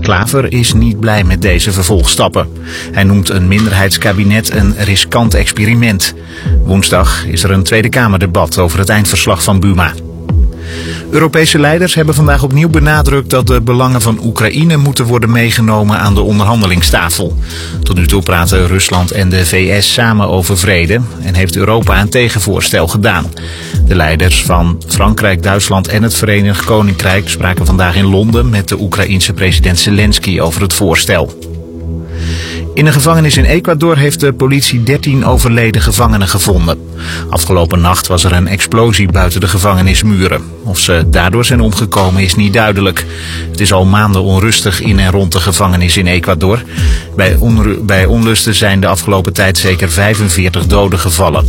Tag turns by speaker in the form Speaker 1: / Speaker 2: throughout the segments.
Speaker 1: Klaver is niet blij met deze vervolgstappen. Hij noemt een minderheidskabinet een riskant experiment. Woensdag is er een Tweede Kamerdebat over het eindverslag van Buma. Europese leiders hebben vandaag opnieuw benadrukt dat de belangen van Oekraïne moeten worden meegenomen aan de onderhandelingstafel. Tot nu toe praten Rusland en de VS samen over vrede en heeft Europa een tegenvoorstel gedaan. De leiders van Frankrijk, Duitsland en het Verenigd Koninkrijk spraken vandaag in Londen met de Oekraïense president Zelensky over het voorstel. In een gevangenis in Ecuador heeft de politie 13 overleden gevangenen gevonden. Afgelopen nacht was er een explosie buiten de gevangenismuren. Of ze daardoor zijn omgekomen is niet duidelijk. Het is al maanden onrustig in en rond de gevangenis in Ecuador. Bij onlusten zijn de afgelopen tijd zeker 45 doden gevallen.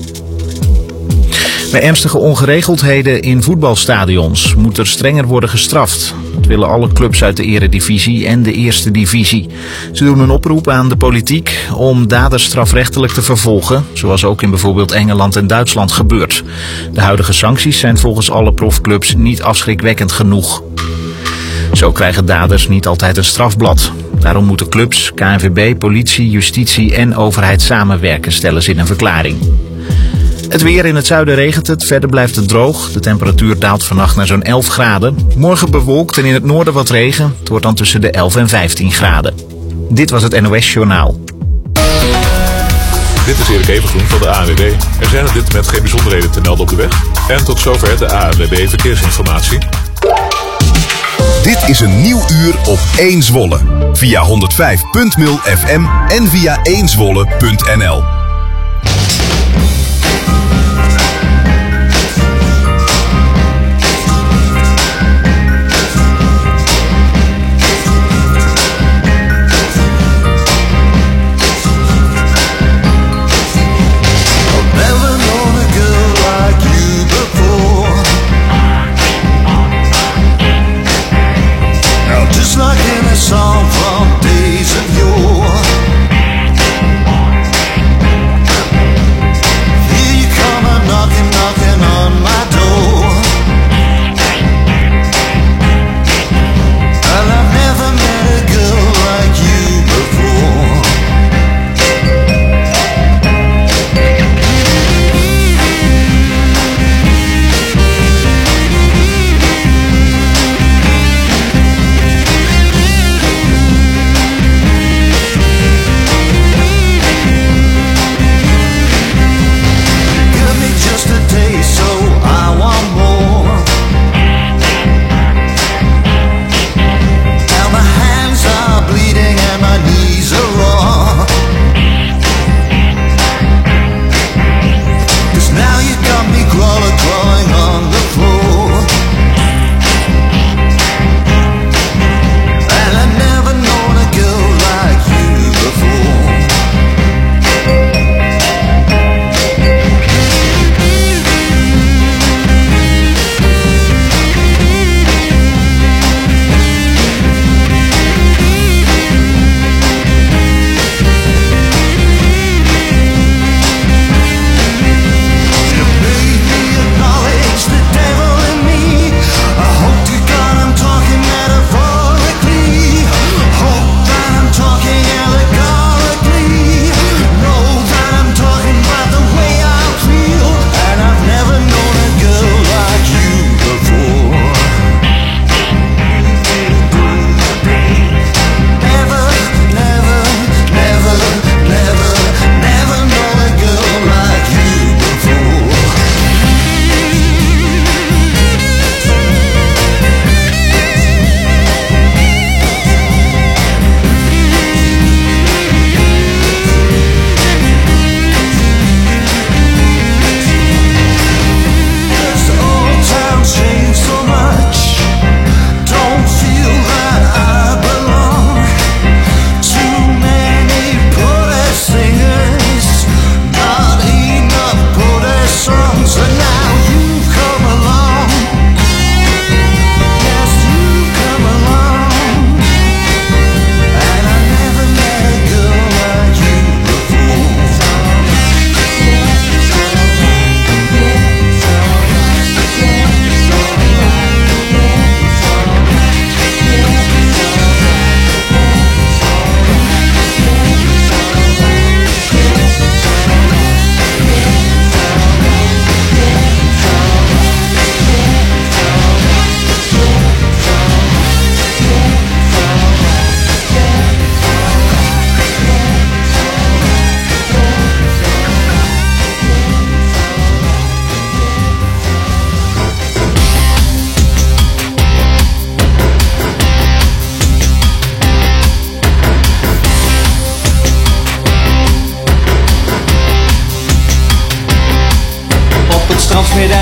Speaker 1: Bij ernstige ongeregeldheden in voetbalstadions moet er strenger worden gestraft. Dat willen alle clubs uit de eredivisie en de eerste divisie. Ze doen een oproep aan de politiek om daders strafrechtelijk te vervolgen, zoals ook in bijvoorbeeld Engeland en Duitsland gebeurt. De huidige sancties zijn volgens alle profclubs niet afschrikwekkend genoeg. Zo krijgen daders niet altijd een strafblad. Daarom moeten clubs, KNVB, politie, justitie en overheid samenwerken, stellen ze in een verklaring. Het weer: in het zuiden regent het, verder blijft het droog. De temperatuur daalt vannacht naar zo'n 11 graden. Morgen bewolkt en in het noorden wat regen. Het wordt dan tussen de 11 en 15 graden. Dit was het NOS Journaal.
Speaker 2: Dit is Erik Evengroen van de ANWB. Er zijn op dit moment geen bijzonderheden te melden op de weg. En tot zover de ANWB Verkeersinformatie.
Speaker 3: Dit is een nieuw uur op 1 Zwolle. Via 105.0 FM en via 1zwolle.nl.
Speaker 4: Song from days of yore.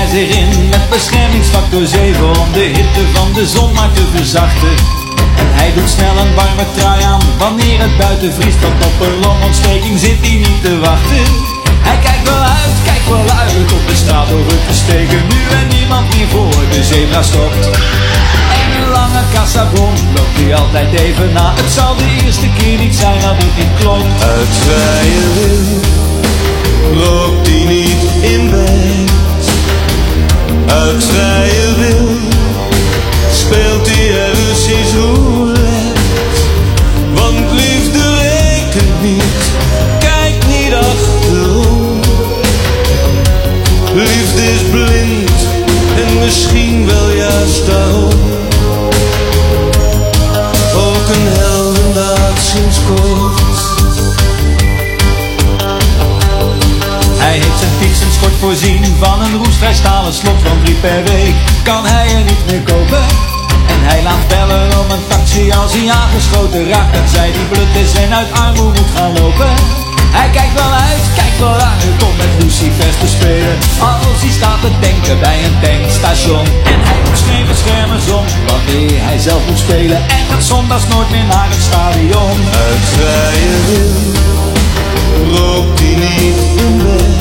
Speaker 4: hij zich in met beschermingsfactor 7 om de hitte van de zon maar te verzachten. En hij doet snel een warme trui aan wanneer het buiten vriest, want op een longontsteking zit hij niet te wachten. Hij kijkt wel uit op de straat over te steken, nu en niemand meer voor de zebra stopt. En een lange kassabon loopt hij altijd even na. Het zal de eerste keer niet zijn dat het niet klopt.
Speaker 5: Uit vrije wil rookt hij niet in bed. Uit vrije wil speelt hij Russisch roulette. Want liefde rekent niet, kijk niet achterom. Liefde is blind en misschien wel juist daarom. Ook een heldendaad sinds kort.
Speaker 4: Hij heeft zijn fietsenschort voorzien van een roestvrij stalen slot van 3 per week. Kan hij er niet meer kopen? En hij laat bellen om een taxi als hij aangeschoten raakt. Dat zij die blut is en uit armoede moet gaan lopen. Hij kijkt wel uit om met lucifers te spelen. Als hij staat te tanken bij een tankstation. En hij doet schermen om wanneer hij zelf moet spelen. En gaat zondags nooit meer naar het stadion.
Speaker 5: Uit vrije wil rookt hij niet in bed.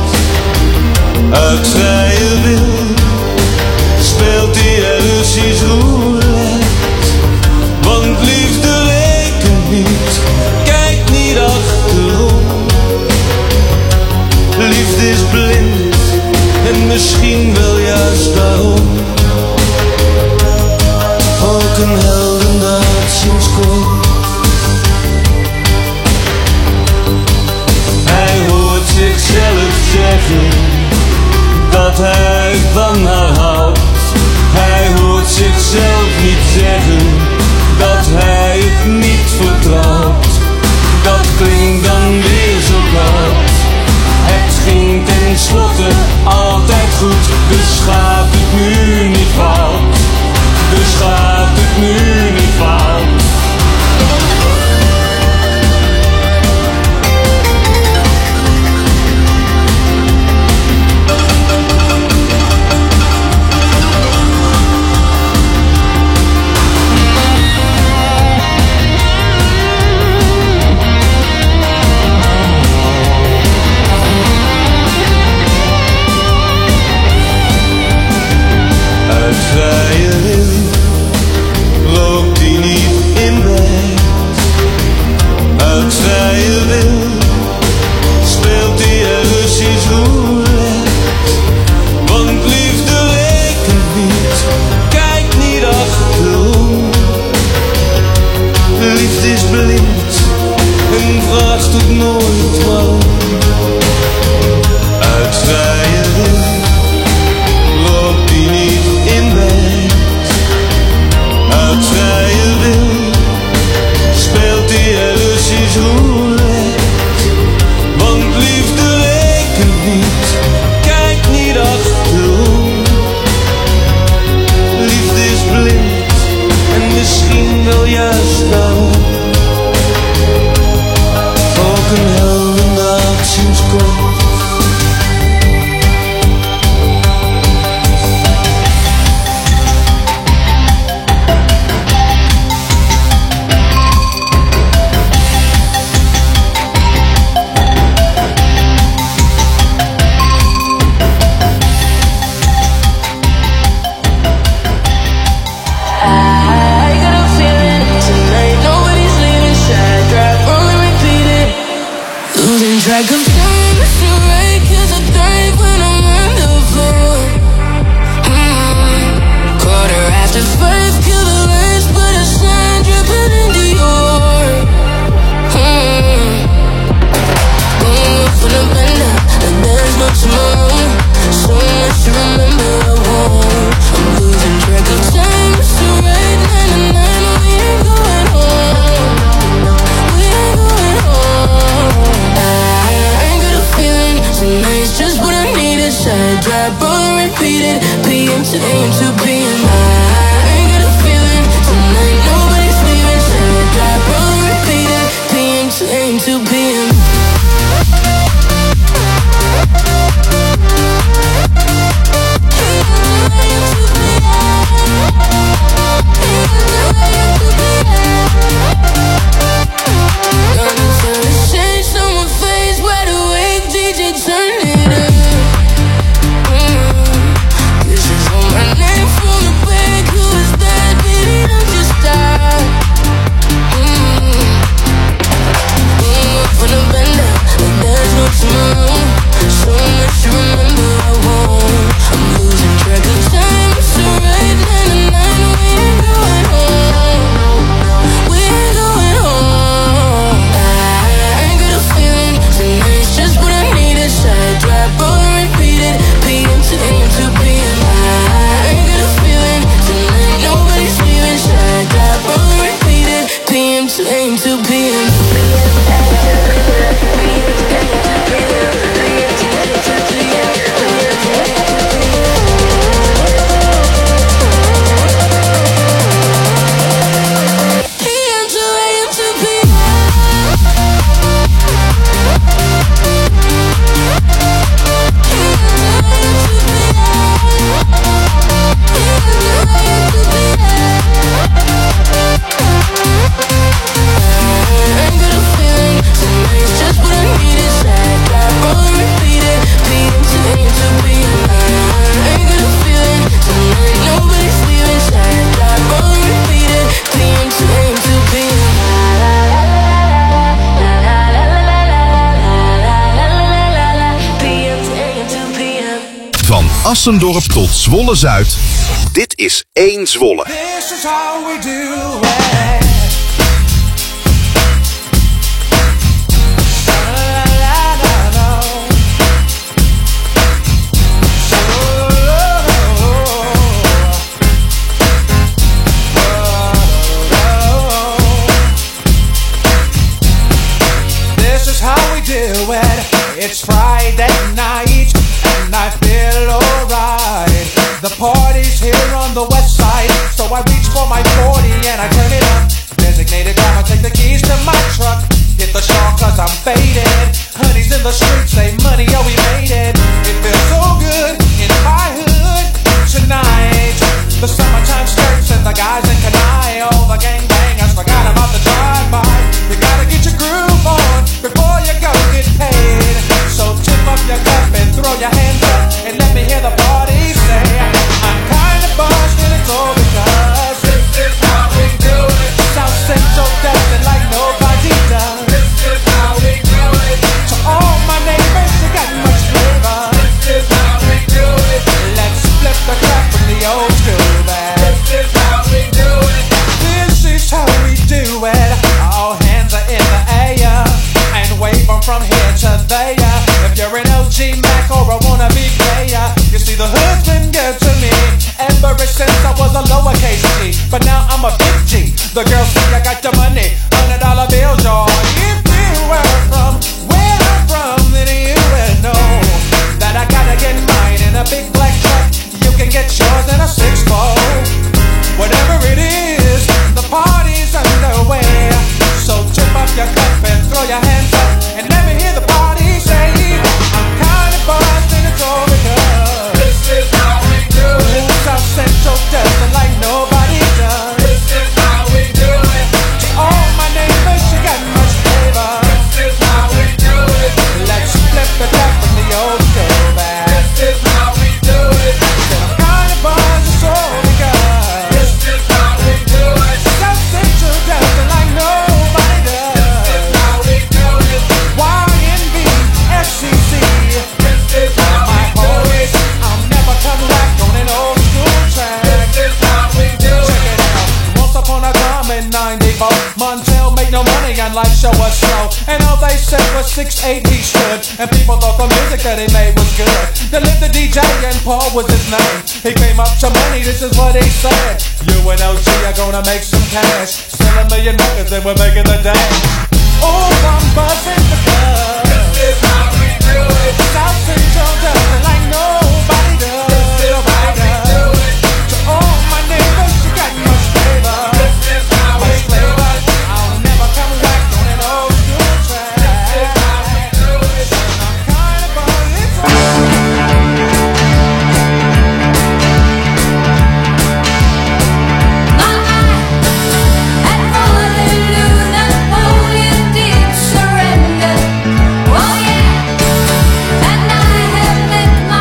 Speaker 5: Uit vrije wil speelt hij Russisch roulette. Want liefde rekent niet, kijk niet achterom. Liefde is blind en misschien wel juist daarom. Ook een heldendaad sinds kort. Hij hoort zichzelf zeggen dat hij van haar houdt. Hij hoort zichzelf niet zeggen dat hij het niet vertrouwt. Dat klinkt dan weer zo koud. Het ging tenslotte altijd goed, dus gaat het nu niet fout. Dus gaat het nu niet fout. Uit vrije wil rookt hij niet in bed. Uit vrije wil speelt hij Russisch roulette. Want liefde rekent niet, kijk niet achterom. Liefde is blind en vraagt ook nooit waarom. Uit vrije wil rookt hij niet in bed. Uit vrije wil speelt hij Russisch roulette. Want liefde rekent niet, kijk niet achterom. Liefde is blind en misschien wel juist daarom. Ook een heldendaad sinds kort.
Speaker 6: I got a feeling tonight.
Speaker 3: Ossendorp tot Zwolle-Zuid. Dit is 1 Zwolle.
Speaker 6: This is how we do it. It's Friday night and I feel alright. The party's here on the west side, so I reach for my 40 and I turn it up. Designated driver, take the keys to my truck. Hit the shore cause I'm faded. Honey's in the streets, say money, oh we made it. It feels so good in my hood tonight. The summertime skirts and the guys in Kanai. All the gangbangers forgot about the drive-by. You gotta get your groove on before you go get paid. So tip up your cup and throw your hands up and let me hear the party say, I'm kinda buzzed and it's all because this is how we do it. South Central does it like nobody does. This is how we do it. To all my neighbors, you got much flavor. This is how we do it. Let's flip the crap from the old school back. This is how we do it. This is how we do it. All hands are in the air and wave them from here to there. If you're an OG Mac or a wannabe player, you see the hood's been good to me ever since I was a lowercase G. But now I'm a big G. The girls see I got the money, $100 bills, y'all. If you were from where I'm from, then you would know that I gotta get mine in a big black truck. You can get yours in a 6-4. Whatever it is, the party's underway. So tip up your cup and throw your hands up and let me hear the party say, I'm kinda buzzed and it's all because this is how we do it. South Central does it like nobody does. This is how we do it. To all my neighbors, you got much flavor. This is how we do it. Let's flip the cup from the old school back. This is how we do it. Said I'm kinda buzzed, it's all because this is how we do it. South Central does it like nobody does. This is how we do it. YNB, FCC. This is how we do it. I'll never come back on an old school track. This is how we do it. Check it out. Once upon a time in 94, Montel made no money and life show was slow. And all they said was 6'8" he stood. And people thought the music that he made was good. They lived the DJ and Paul was his name. He came up to money, this is what he said. You and OG are gonna make some cash. Sell a million records and we're making the dash. Oh, I'm buzzing because this is how we do it. South Central does it like nobody does. This is how we do it. To all my neighbors, you got much flavor. This is how we do it. I'll never come back on an old school track. This is how we do it. I'm kinda buzzed, it's
Speaker 7: Napoleon did surrender. Oh yeah, and I have met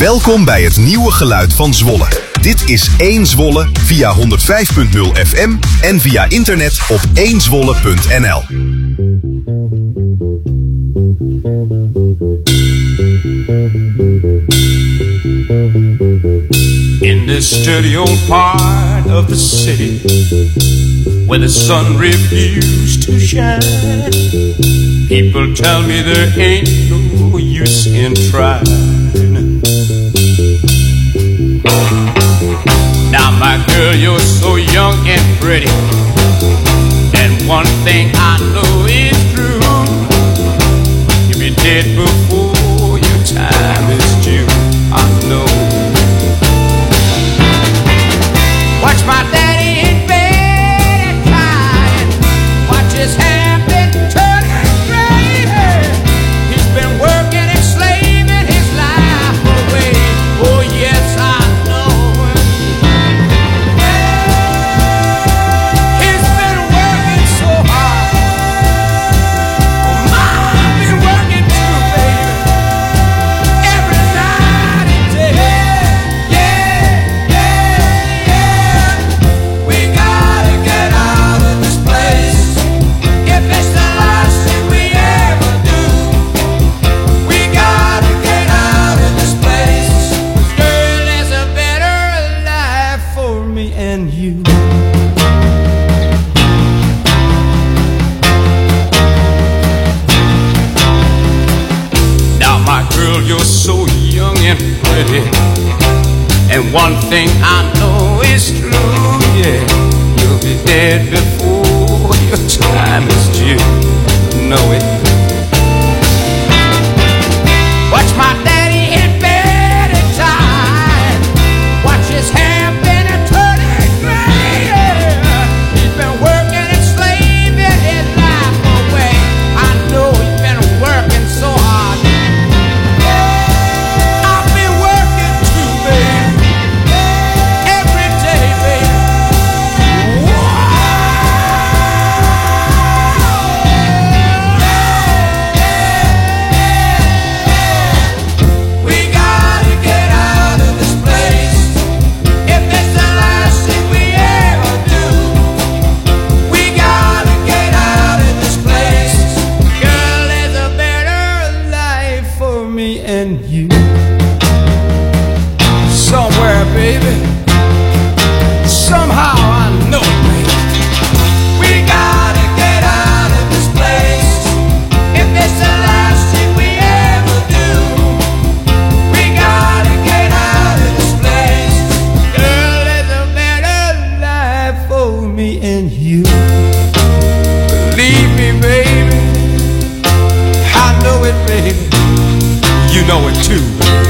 Speaker 3: Welkom bij het nieuwe geluid van Zwolle. Dit is 1 Zwolle via 105.0 FM en via internet op 1zwolle.nl.
Speaker 5: In this dirty old part of the city where the sun refused to shine, people tell me there ain't no use in trying. Now my girl, you're so young and pretty, and one thing I know is true, you'll be dead before your time is due. I know. Watch my daddy in bed at night, watch his hand been turning gray. He's been working and slaving his life away. Oh yes, I know. He's been working so hard. I've been working too, baby, every night and day. We gotta get out of this place. If it's the last thing we ever do, we gotta get out of this place. 'Cause girl, there's a better life for me and you. Now my girl, you're so young and pretty, and one thing I know is true, yeah, you'll be dead before your time is due. Know it. Watch my daddy in bed at time, watch his hair been a turning gray. He's been working and slaving his life away. I know he's been working so hard. I've been working too, baby, every day, baby. We gotta get out of this place. If it's the last thing we ever do, we gotta get out of this place. Girl, there's a better life for me and you. Somewhere, baby, somehow I know it, baby. We gotta get out of this place. If it's the last thing we ever do, we gotta get out of this place. Girl, there's a better life for me and you. Believe me, baby, I know it, baby. You know it too, baby.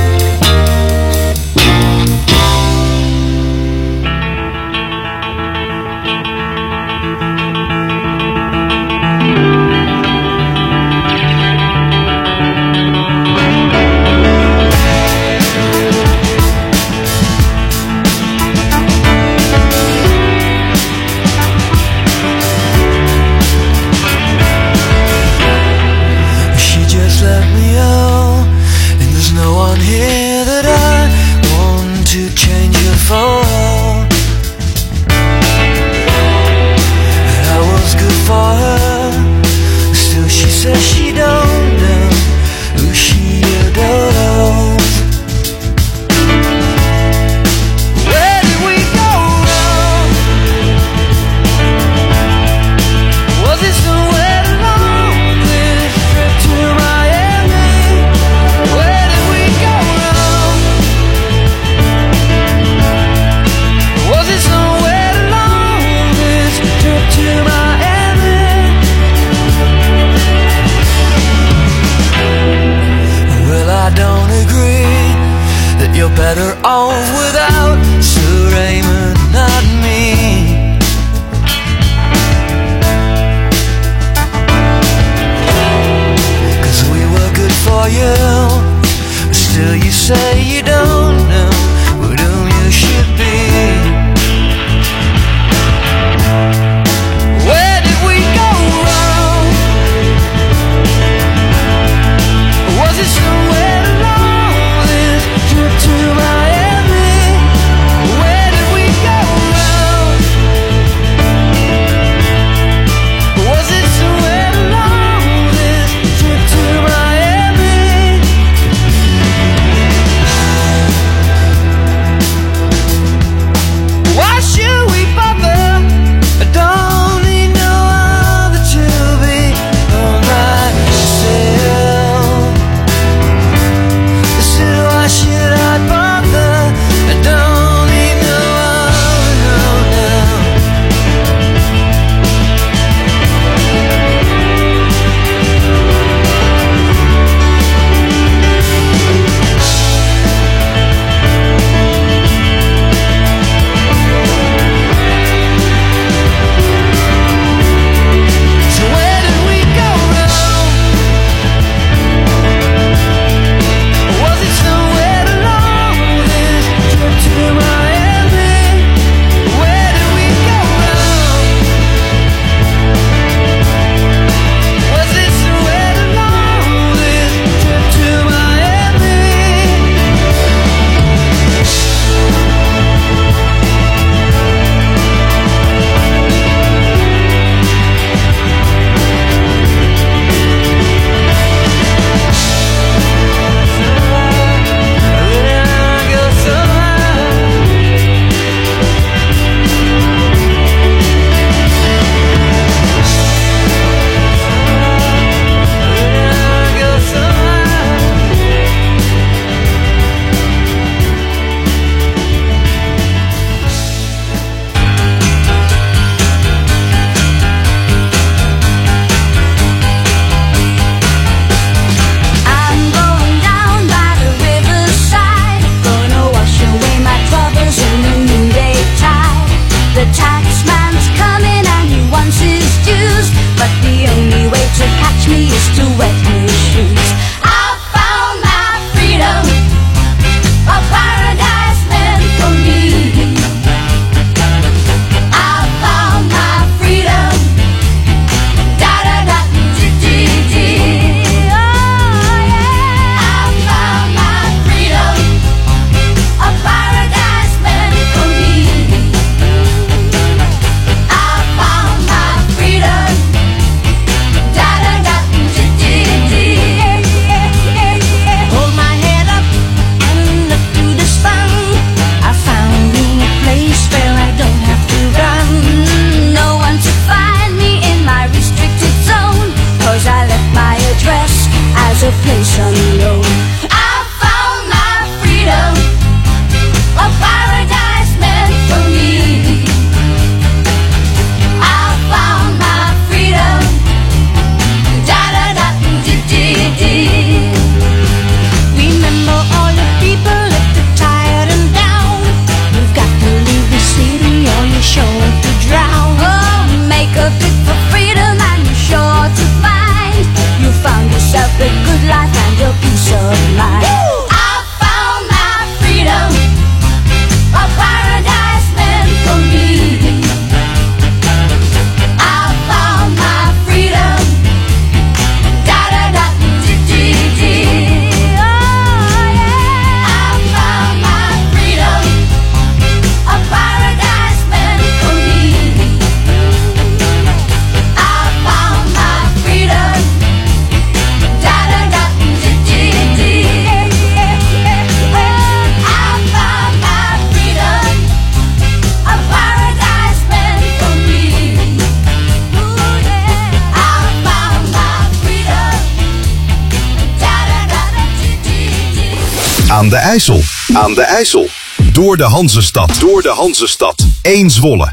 Speaker 7: She just let me out, and there's no one here that I want to change her for. And I was good for her, still she says she don't know who she adores. Where did we go wrong? Was it somewhere along this trip to Miami? Where did we go wrong? Was it somewhere along this trip to Miami? Well, I don't agree that you're better off without Sir Raymond, not me. Cause we were good for you, but still you say you don't know with whom you should be. Where did we go wrong? Was it somewhere along this trip to
Speaker 3: Aan de IJssel. Aan de IJssel. Door de Hanzestad. Door de Hanzestad. 1 Zwolle.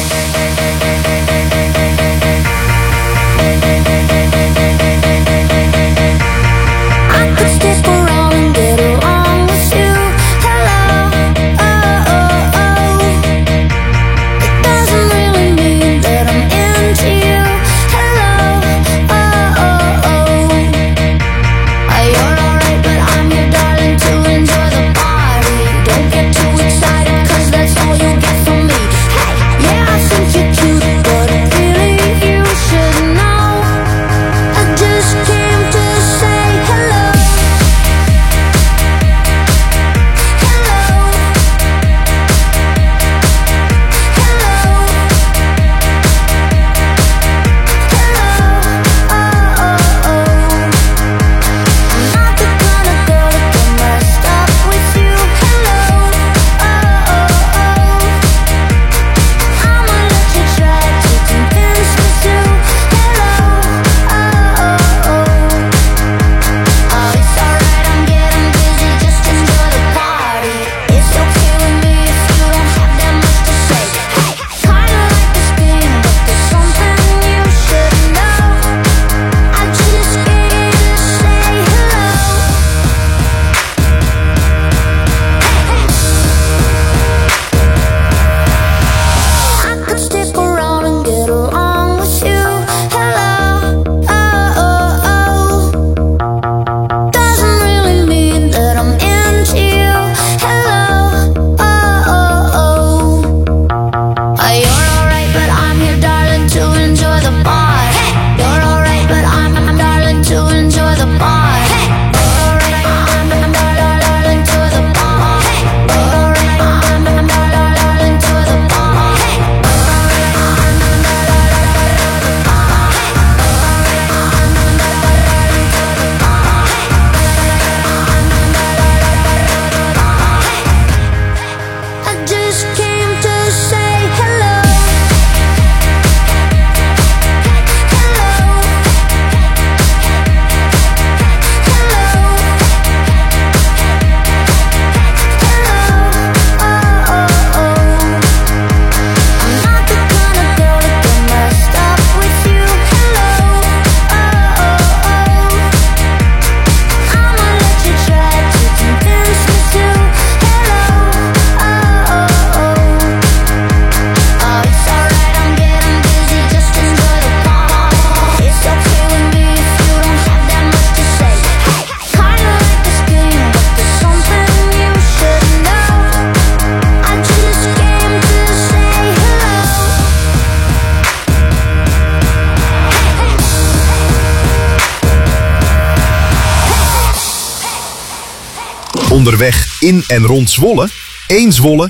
Speaker 3: Onderweg in en rond Zwolle, 1 Zwolle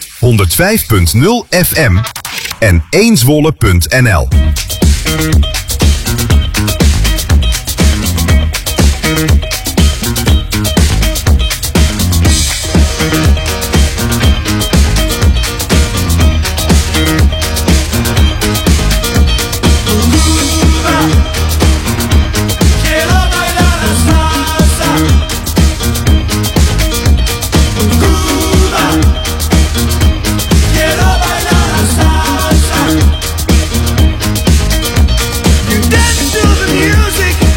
Speaker 3: 105.0 FM en 1zwolle.nl.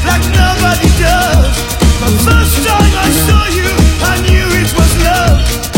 Speaker 8: First time I saw you, I knew it was love.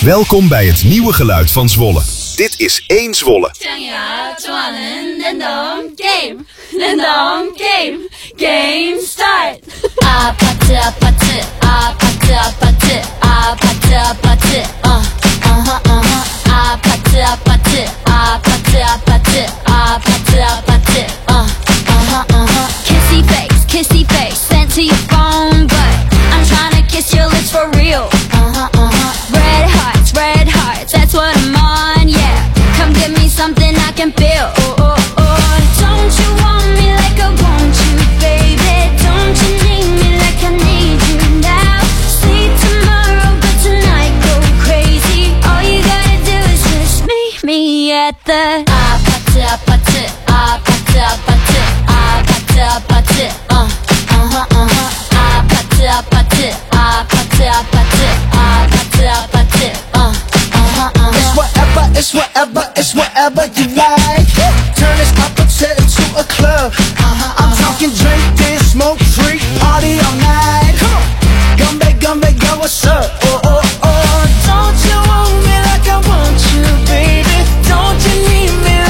Speaker 3: Welkom bij het nieuwe geluid van Zwolle. Dit is 1 Zwolle.
Speaker 7: Game start. Kissy face, sent to your phone, but I'm trying to kiss your lips for real. Red hearts, that's what I'm on, yeah. Come give me something I can feel. Don't you want me like I want you, baby? Don't you need me like I need you now? Sleep tomorrow, but tonight go crazy. All you gotta do is just meet me at the
Speaker 8: It's whatever you like. Turn this opposite into a club. I'm talking drink, dance, smoke, freak, party all night. Come on, gumbe, yo, what's up? Don't you want me like I want you, baby? Don't you need me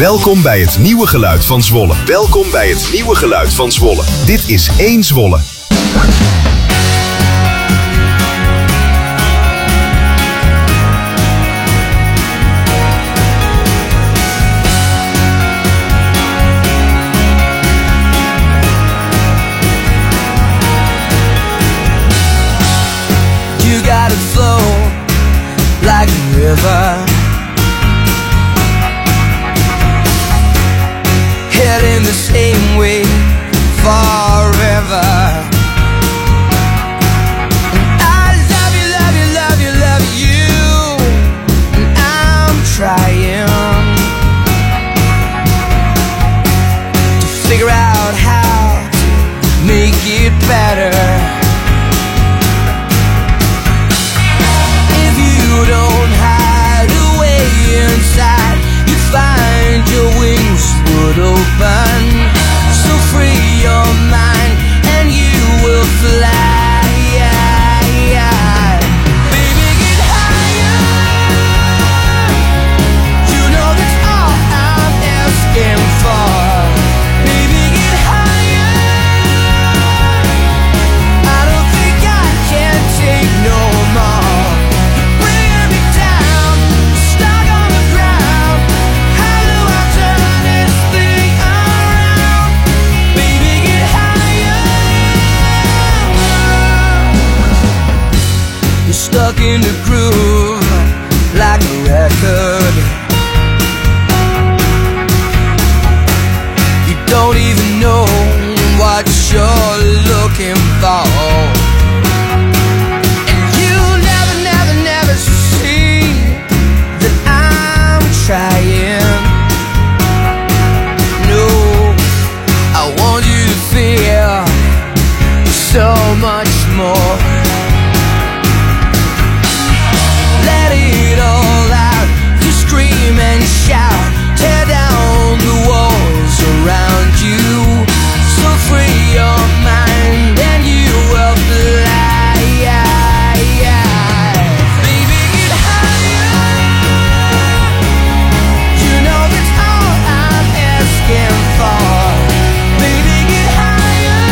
Speaker 3: Welkom bij het nieuwe geluid van Zwolle. Welkom bij het nieuwe geluid van Zwolle. Dit is 1 Zwolle.
Speaker 8: You got it flow like a river, heading the same way forever. And I love you, love you, love you, love you, and I'm trying to figure out how to make it better. You don't hide away inside, you find your wings would open. So free your mind and you will fly. Baby, get higher. You know that's all I'm asking for. Baby, get higher. I don't think I can take no more. Stuck in the groove like a record. You don't even know what you're looking for, and you never, never, never see that I'm trying. No, I want you to feel so much more. Let it all out, to scream and shout, tear down the walls around you. So free your mind and you will fly. Baby, get higher. You know that's all I'm asking for. Baby, get higher.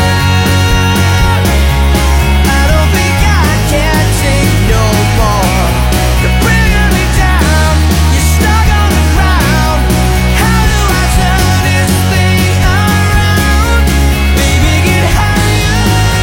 Speaker 8: I don't think I can take no more. You're bringing me down, you're stuck on the ground. How do I turn this thing around? Baby, get higher.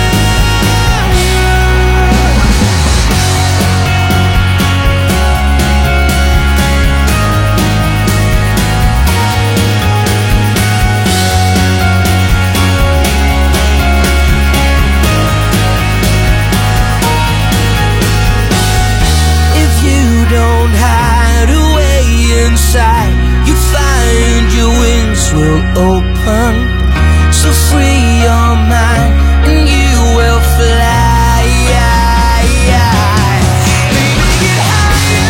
Speaker 8: If you don't hide away inside, you find your wings will open. So free your mind and you will fly. Baby, get higher.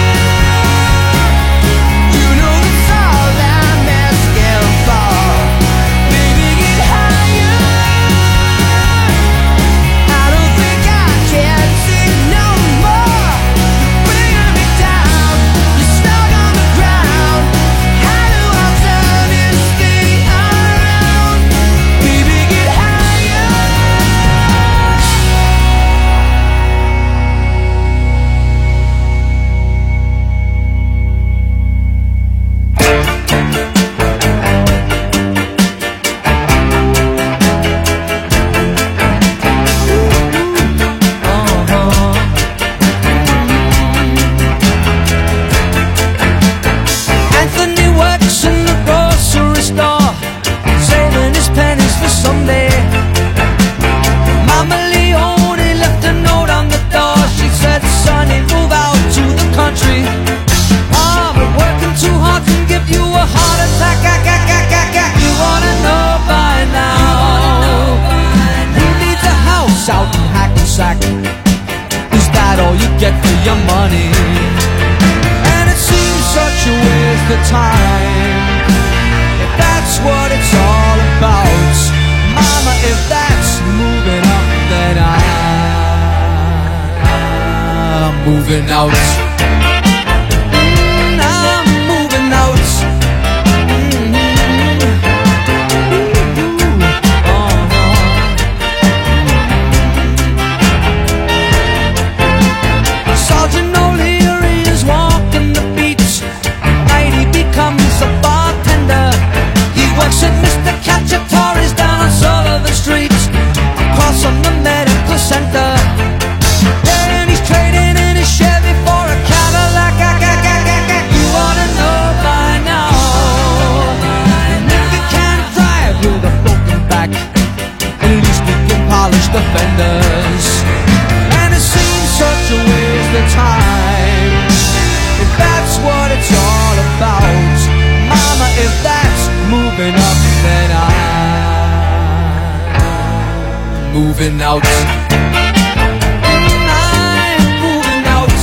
Speaker 8: You know that's all I'm asking for. Baby, get higher. I don't think I can take no more. You're bringing me down, you're stuck on the ground. How do I turn this thing around? Baby, get higher. Anthony works in the grocery store, saving his pennies for someday. Mama Leone left a note on the door. She said, "Sonny, move out to the country. Oh, but working too hard can give you a heart attack. You wanna know by now? Who needs a house out in Hackensack? Is that all you get for your money? And it seems such a waste of time. If that's what it's all about, Mama, if that's moving up, then I'm moving out. I'm moving out. moving out. I'm moving out.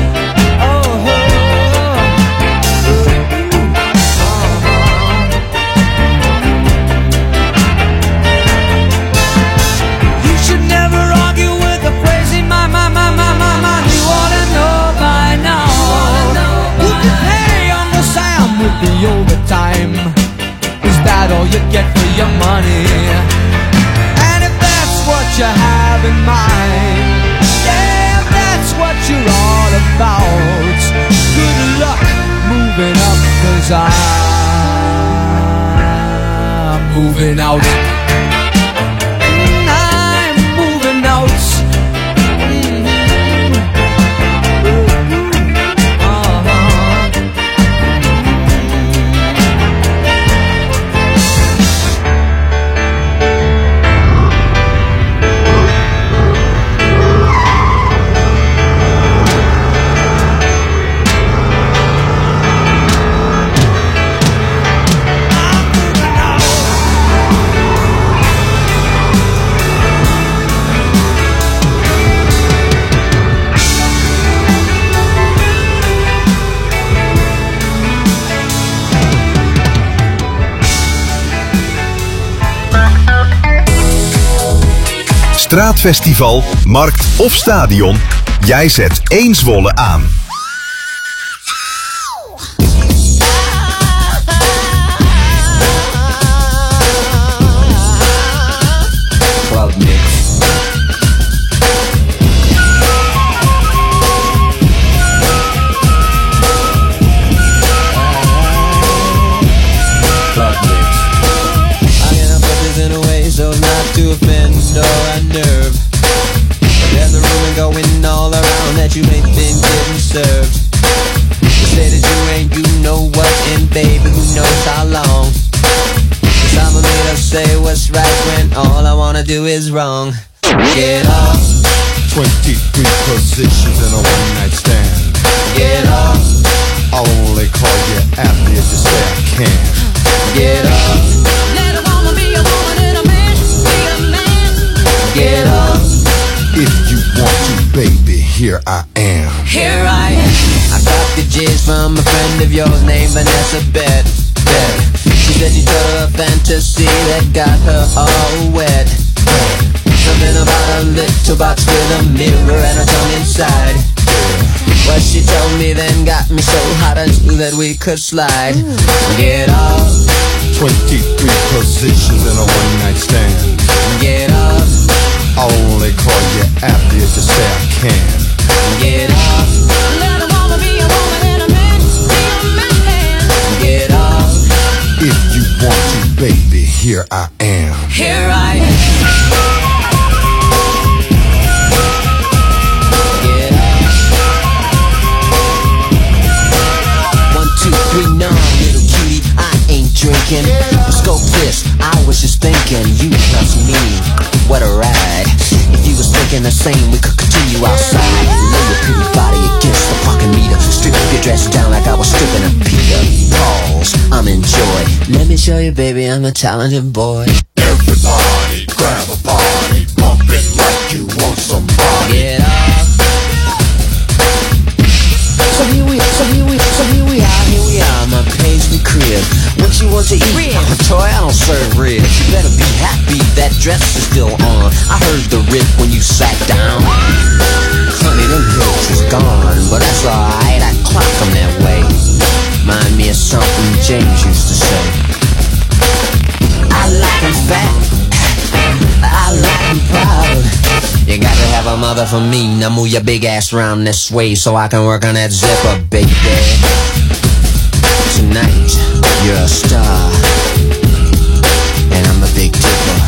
Speaker 8: You should never argue with a crazy man. You ought to know by now. You can pay Uncle Sam with the overtime. Is that all you get for your money? And if that's what you have in mind, yeah, if that's what you're all about, good luck moving up, 'cause I'm moving out. I'm moving out.
Speaker 3: Straatfestival, markt of stadion, jij zet 1 Zwolle aan.
Speaker 8: Club mix. Club mix. I get up in a way so not to offend or unnerve. But there's a rumor going all around that you ain't been getting served. You say that you ain't you know what, and baby, who knows how long. Cause I'm a made of say what's right when all I wanna do is wrong. Get off.
Speaker 9: 23 positions in a one-night stand.
Speaker 8: Get off.
Speaker 9: I'll only call you after you just say I can.
Speaker 8: Get off. Let a woman be a woman and a man be a man. Get off.
Speaker 9: If you want to, baby, here I am.
Speaker 8: Here I am. I got the jizz from a friend of yours named Vanessa Bet. She said you told her a fantasy that got her all wet. Something about a little box with a mirror and a tongue inside. What she told me then got me so hot I knew that we could slide. Get off.
Speaker 9: 23 positions in a one-night stand.
Speaker 8: Get off.
Speaker 9: I'll only call you after you just say I can.
Speaker 8: Get off. Let a woman be a woman and a man be a man. Get off.
Speaker 9: If you want to, baby, here I am.
Speaker 8: Here I am. Get off. 1, 2, 3, 9, little cutie, I ain't drinking. Scope this, I was just thinking, you plus me, what a ride. If you was thinking the same, we could continue outside. Lay your pretty body against the fucking meter. Strip your dress down like I was stripping a Peter. Pause, I'm in joy. Let me show you, baby, I'm a talented boy.
Speaker 9: Everybody grab a body, pump it like you want somebody.
Speaker 8: Get off. So here we are, my paisley crib. What you want to eat? Toy, I don't serve ribs. You better be happy that dress is still on. I heard the rip when you sat down. Honey, them hips is gone, but that's alright, I clock them that way. Mind me of something James used to say. I like 'em fat, I like 'em proud. You got to have a mother for me. Now move your big ass round this way so I can work on that zipper, baby. Tonight, you're a star, and I'm a big tipper.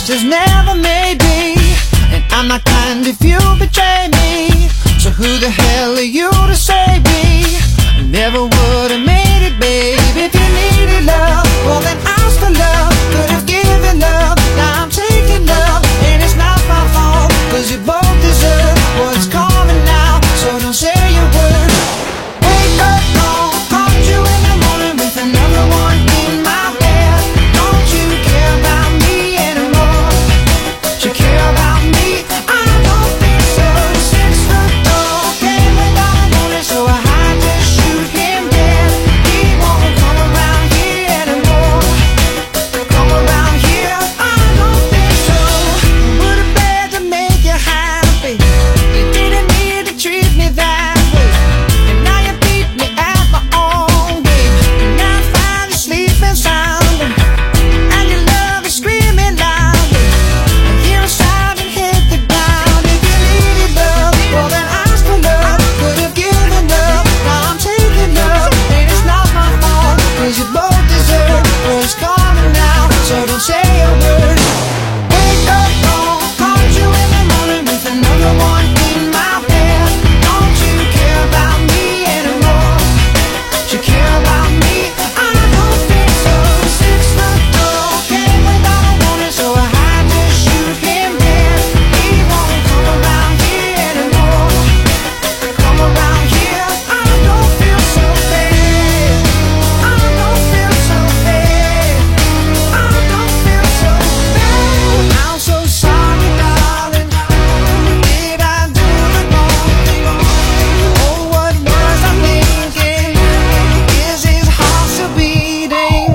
Speaker 8: trust has never made me, and I'm not kind if you betray me. So who the hell are you to save me? I never would have made it, babe. If you needed love, well then ask for love. Could have given love, now I'm taking love, and it's not my fault, 'cause you both deserve what's coming now. So don't say a word. Wake up, don't caught you in the morning with another one in my bed. Don't you care about me anymore? You care about me? I don't think so. 6 foot tall, came without a warning, so I had to shoot him dead. He won't come around here anymore. Come around here? I don't think so. Would have begged to make you happy. You didn't need to treat me that way, and now you beat me at my own game. And now I'm finally sleeping soundly, and your love is screaming loudly. I hear a sound and hit the ground. If you needed love, well then ask for love. Could have given love, now I'm taking love, and it's not my fault, 'cause you both deserve what's coming now. So don't say a word. Wake up, don't caught you in the morning with another one in my bed. Don't you care about me anymore? You care about me? I don't think so. 6 foot tall, came without a warning, so I had to shoot him dead. He won't come around here anymore. Come around here? I don't feel so bad. I don't feel so bad. I don't feel so bad. I'm so sorry, darling. Did I do the wrong thing? Oh, what was I thinking? Is his heart still beating?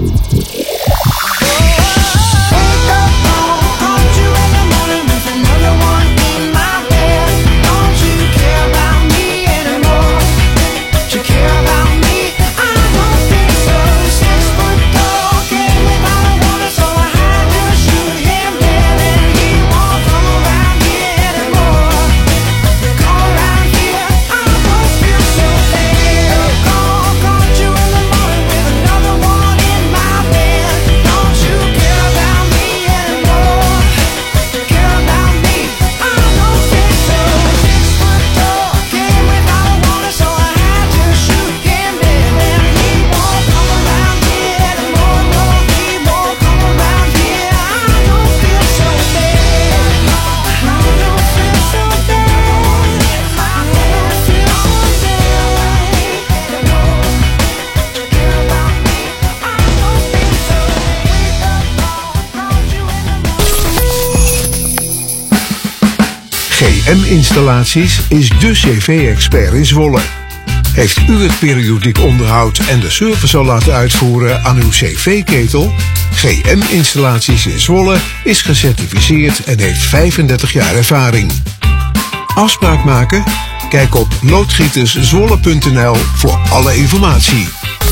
Speaker 8: Wake up, don't caught you in the morning with another one in my bed. Don't you care about me anymore? You care about me? I don't think so. 6 foot tall, came without a warning, so I had to shoot him dead, and he won't come around here anymore. Come around here? I don't feel so bad. Caught you in the morning with another one in my bed. Don't you care about me anymore? Care about me? I don't think so. 6 foot tall, came without a warning, so I had to shoot him dead, and he won't come around here anymore. No, he won't come around here. I don't feel so bad. I don't feel so bad. I don't feel so bad. Care about me? I don't think so. Wake up, caught you in the
Speaker 10: GM-installaties is de CV-expert in Zwolle. Heeft u het periodiek onderhoud en de service al laten uitvoeren aan uw CV-ketel? GM-installaties in Zwolle is gecertificeerd en heeft 35 jaar ervaring. Afspraak maken? Kijk op loodgieterszwolle.nl voor alle informatie.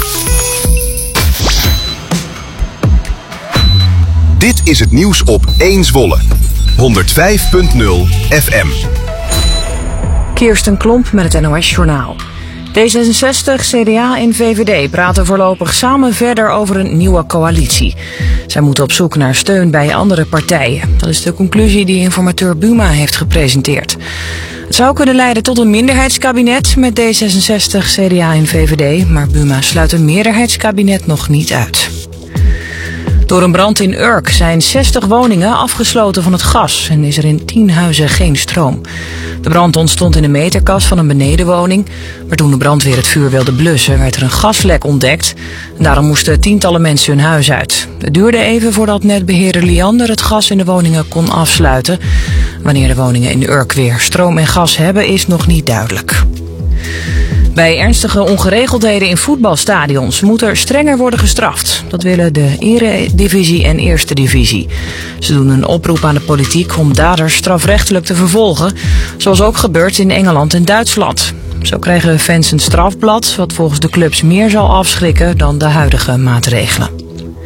Speaker 3: Dit is het nieuws op 1 Zwolle. 105.0 FM.
Speaker 11: Kirsten Klomp met het NOS-journaal. D66, CDA en VVD praten voorlopig samen verder over een nieuwe coalitie. Zij moeten op zoek naar steun bij andere partijen. Dat is de conclusie die informateur Buma heeft gepresenteerd. Het zou kunnen leiden tot een minderheidskabinet met D66, CDA en VVD, maar Buma sluit een meerderheidskabinet nog niet uit. Door een brand in Urk zijn 60 woningen afgesloten van het gas en is er in 10 huizen geen stroom. De brand ontstond in de meterkast van een benedenwoning, maar toen de brandweer het vuur wilde blussen werd er een gaslek ontdekt. En daarom moesten tientallen mensen hun huis uit. Het duurde even voordat netbeheerder Liander het gas in de woningen kon afsluiten. Wanneer de woningen in Urk weer stroom en gas hebben is nog niet duidelijk. Bij ernstige ongeregeldheden in voetbalstadions moet er strenger worden gestraft. Dat willen de Eredivisie en Eerste Divisie. Ze doen een oproep aan de politiek om daders strafrechtelijk te vervolgen, zoals ook gebeurt in Engeland en Duitsland. Zo krijgen fans een strafblad, wat volgens de clubs meer zal afschrikken dan de huidige maatregelen.